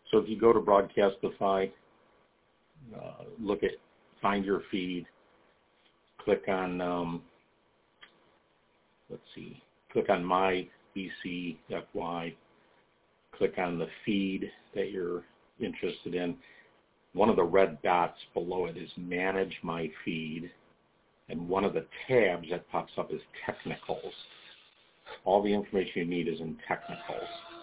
So if you go to Broadcastify, find your feed, click on, click on My BCFY, click on the feed that you're interested in. One of the red dots below it is Manage My Feed, and one of the tabs that pops up is Technicals. All the information you need is in Technicals.